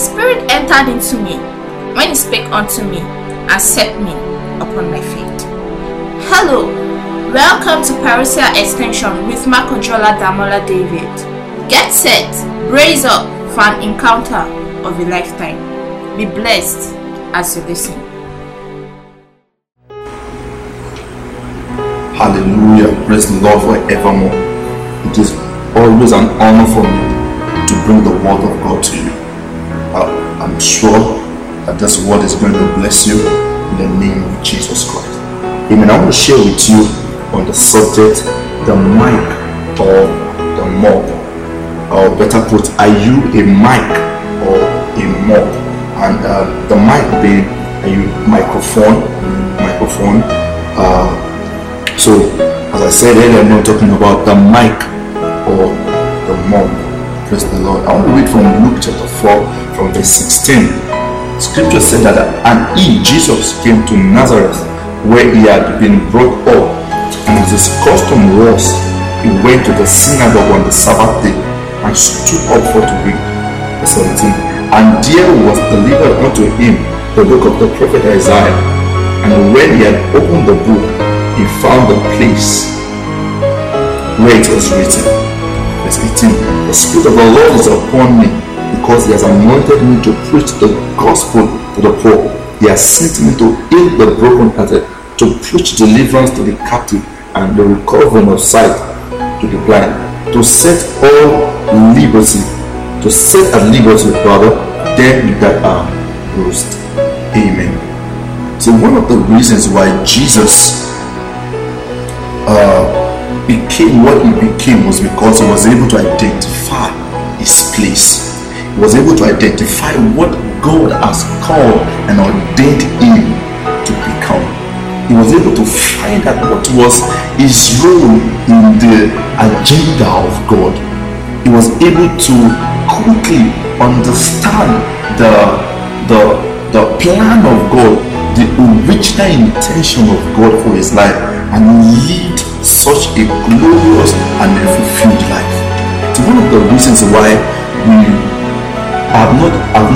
Spirit entered into me when he spake unto me and set me upon my feet. Hello, welcome to Parousia Extension with Makojola Damola David. Get set, brace up for an encounter of a lifetime. Be blessed as you listen. Hallelujah, praise the Lord forevermore. It is always an honor for me to bring the word of God to you. I'm sure that this word is going to bless you in the name of Jesus Christ. Amen. I want to share with you on the subject, the mic or the mob. Or better put, are you a mic or a mob? And the mic being a microphone. So, as I said earlier, I'm not talking about the mic or the mob. Praise the Lord. I want to read from Luke chapter 4, from verse 16. Scripture said that, and he, Jesus, came to Nazareth, where he had been brought up, and as his custom was, he went to the synagogue on the Sabbath day, and stood up for to read. Verse 17. And there was delivered unto him the book of the prophet Isaiah. And when he had opened the book, he found the place where it was written. Verse 18. The Spirit of the Lord is upon me, because he has anointed me to preach the gospel to the poor. He has sent me to heal the brokenhearted, to preach deliverance to the captive, and the recovering of sight to the blind, to set at liberty them that are bruised. Amen. So one of the reasons why Jesus became what he became was because he was able to identify his place. He was able to identify what God has called and ordained him to become. He was able to find out what was his role in the agenda of God. He was able to quickly understand the plan of God, the original intention of God for his life, and lead such a glorious and a fulfilled life. So one of the reasons why we have not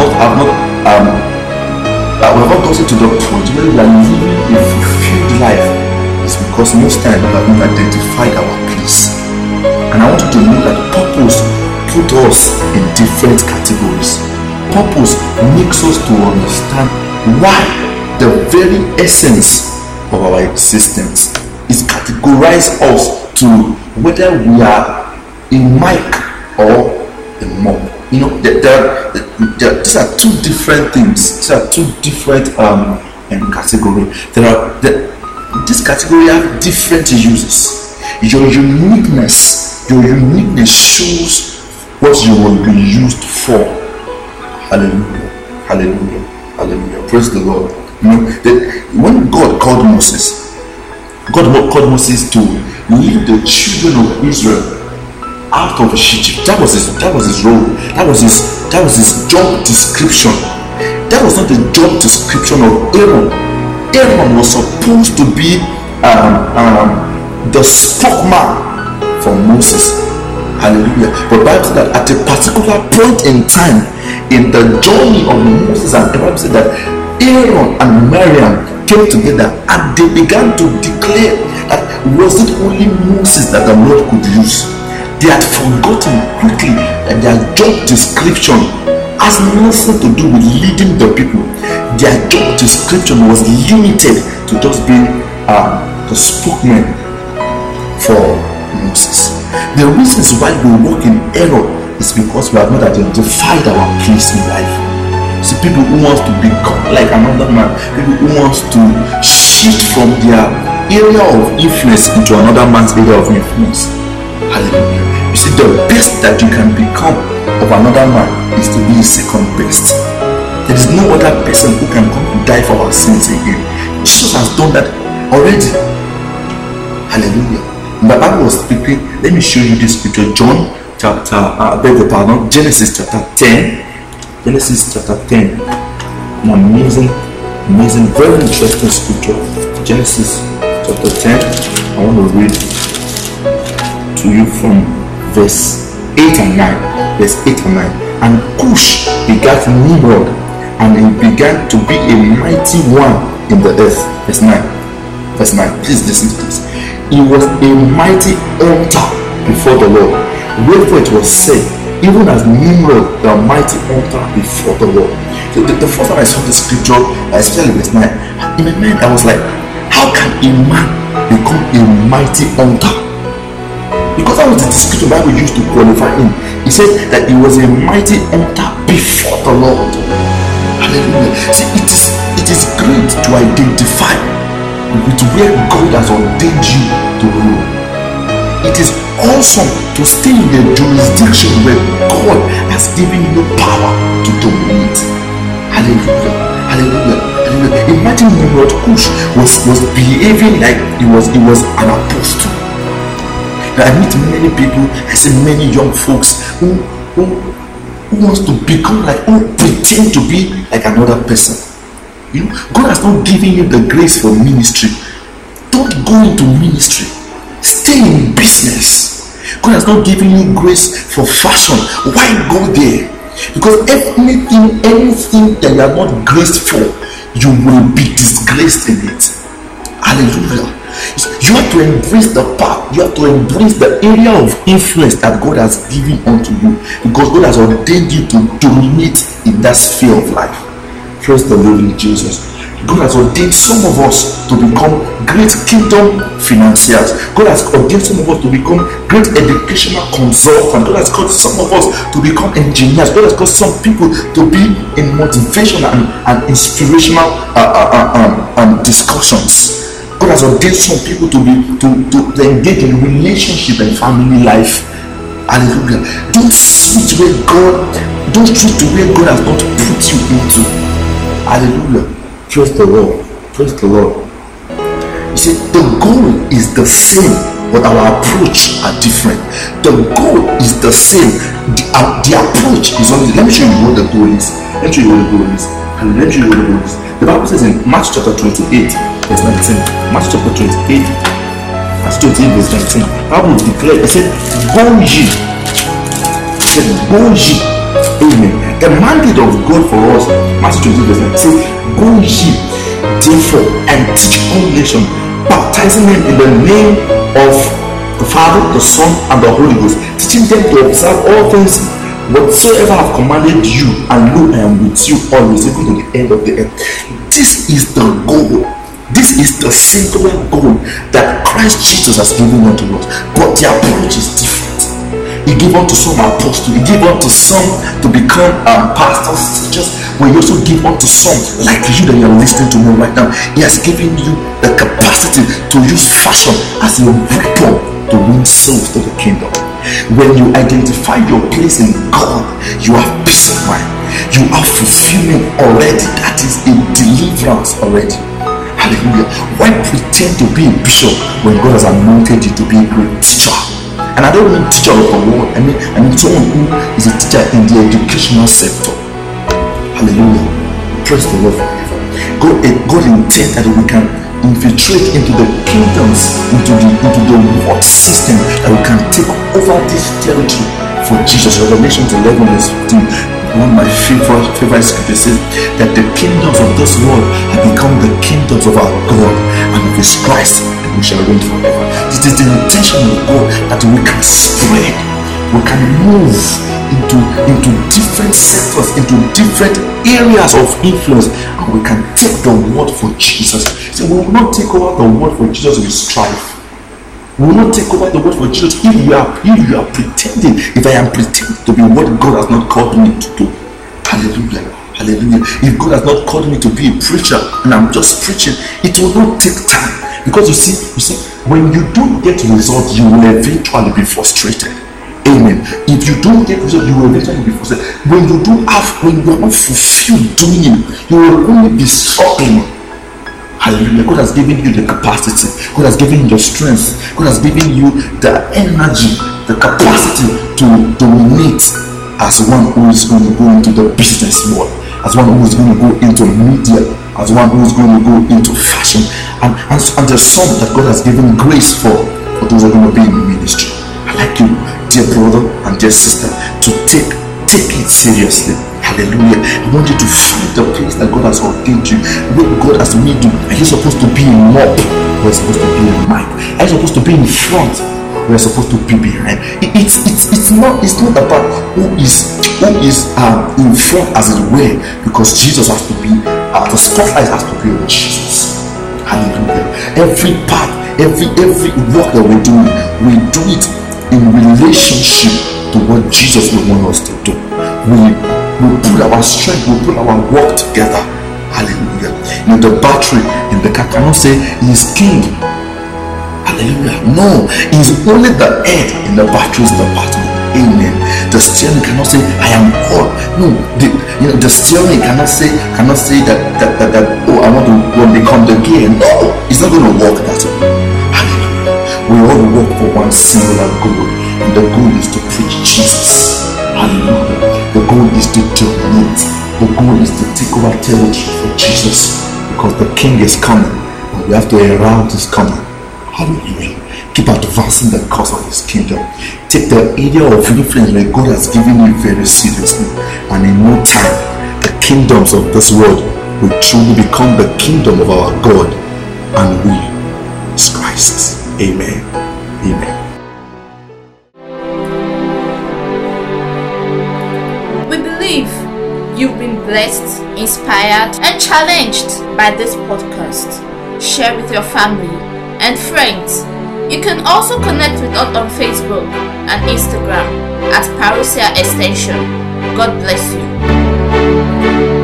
gotten to the point where we are living a fulfilled life is because most times we have not identified our place. And I want you to know that purpose put us in different categories. Purpose makes us to understand why the very essence of our existence is categorized us to whether we are a mic or a mob. You know, these are two different things. These are two different categories. This category have different uses. Your uniqueness shows what you will be used for. Hallelujah, hallelujah, hallelujah. Praise the Lord. You know, when God called Moses to lead the children of Israel out of Egypt. That was his role. That was his job description. That was not the job description of Aaron. Aaron was supposed to be the spokesman for Moses. Hallelujah. But the Bible said that at a particular point in time in the journey of Moses and the Bible said that Aaron and Miriam came together and they began to declare that was it only Moses that the Lord could use. They had forgotten quickly that their job description has nothing to do with leading the people. Their job description was limited to just being the spokesman for Moses. The reasons why we walk in error is because we have not identified our place in life. See, people who want to become like another man, people who want to shift from their area of influence into another man's area of influence. Hallelujah. You see, the best that you can become of another man is to be the second best. There is no other person who can come to die for our sins again. Jesus has done that already. Hallelujah. The Bible was speaking. Let me show you this scripture. Genesis chapter 10. Genesis chapter 10. An amazing, very interesting scripture. Genesis chapter 10. I want to read to you from verse 8 and 9. Verse 8 and 9. And Cush begat Nimrod, and he began to be a mighty one in the earth. Verse 9. Verse 9. Please listen to this. He was a mighty hunter before the Lord. Wherefore it was said, even as Nimrod, the mighty hunter before the Lord. So the first time I saw the scripture, especially verse 9, in my mind I was like, how can a man become a mighty hunter? Because that was the description Bible used to qualify him. He said that he was a mighty hunter before the Lord. Hallelujah. See, it is great to identify with where God has ordained you to rule. It is awesome to stay in the jurisdiction where God has given you power to dominate. Hallelujah. Hallelujah. Hallelujah. Imagine Nimrod Cush was behaving like he was an apostle. Now, I meet many people, I see many young folks who wants to become like, who pretend to be like another person. You know, God has not given you the grace for ministry. Don't go into ministry. Stay in business. God has not given you grace for fashion. Why go there? Because anything that you are not graced for, you will be disgraced in it. Hallelujah. You have to embrace the path. You have to embrace the area of influence that God has given unto you, because God has ordained you to dominate in that sphere of life. Praise the living Jesus. God has ordained some of us to become great kingdom financiers. God has ordained some of us to become great educational consultants. God has called some of us to become engineers. God has called some people to be in motivational and inspirational discussions. God has ordained some people to engage in relationship and family life. Hallelujah. Don't switch where God has not put you into. Hallelujah. Praise the Lord. Praise the Lord. You see, the goal is the same, but our approach are different. The goal is the same. The approach is only. Let me show you what the goal is. Let me show you what the goal is. The Bible says in Matthew chapter 28, verse 19. Matthew chapter 28, verse 19. The Bible declared, it said, go ye. It said, go ye. Amen. The mandate of God for us, Matthew 28, verse 19, says, go ye therefore and teach all nations, baptizing them in the name of the Father, the Son, and the Holy Ghost, teaching them to observe all things whatsoever I have commanded you, and lo, I am with you always, even to the end of the earth. This is the goal. This is the singular goal that Christ Jesus has given unto us. But the approach is different. He gave unto some apostles, he gave unto some to become pastors, teachers. But he also give unto some like you that you are listening to me right now. He has given you the capacity to use fashion as a weapon to win souls to the kingdom. When you identify your place in God, you have peace of mind. You have fulfillment already. That is a deliverance already. Hallelujah. Why pretend to be a bishop when God has anointed you to be a great teacher? And I don't mean teacher of the world. I mean someone who is a teacher in the educational sector. Hallelujah. Praise the Lord. God intends that we can infiltrate into the kingdoms, into the world system, that we can take over this territory for Jesus. Revelation 11 verse 15. One of my favorite scriptures says that the kingdoms of this world have become the kingdoms of our God and of his Christ, and we shall reign forever. This is the intention of God, that we can spread, we can move into different sectors, into different areas of influence, and we can take the word for Jesus. So we will not take over the word for Jesus with strife. We will not take over the word for Jesus if you are pretending. If I am pretending to be what God has not called me to do. Hallelujah. Hallelujah. If God has not called me to be a preacher and I'm just preaching, it will not take time. Because you see, when you don't get results, you will eventually be frustrated. Amen. If you don't get results, you will eventually be frustrated. When you are not fulfilled doing it, you will only be struggling. Hallelujah. God has given you the capacity. God has given you the strength. God has given you the energy, the capacity to dominate as one who is going to go into the business world, as one who is going to go into media, as one who is going to go into fashion. And there's some that God has given grace for those who are going to be in ministry. I like you, dear brother and dear sister, to take take it seriously. Hallelujah. I want you to find the place that God has ordained you, where God has made you. Are you supposed to be in up? We're supposed to be in mic. Are you supposed to be in front? We're supposed to be behind. It's not about who is in front, as it were, because Jesus has to be the spotlight has to be on Jesus. Hallelujah. Every part, every work that we do it in relationship to what Jesus will want us to do. We put our strength, we put our work together. Hallelujah. The battery in the car cannot say he is king. Hallelujah. No, he is only the head in the battery's department. Amen. The steering cannot say I am God. No, the steering cannot say that oh, I want to become the gear. No, it's not going to work that way. Hallelujah. We all work for one singular goal, and the goal is to preach Jesus. Hallelujah. The goal is to dominate. The goal is to take over territory for Jesus, because the King is coming, and we have to herald his coming. Hallelujah. Keep advancing the cause of his kingdom. Take the area of influence that God has given you very seriously, and in no time the kingdoms of this world will truly become the kingdom of our God, and we is Christ. Amen. Amen. We believe you've been blessed, inspired, and challenged by this podcast. Share with your family and friends. You can also connect with us on Facebook and Instagram at Parousia Extension. God bless you.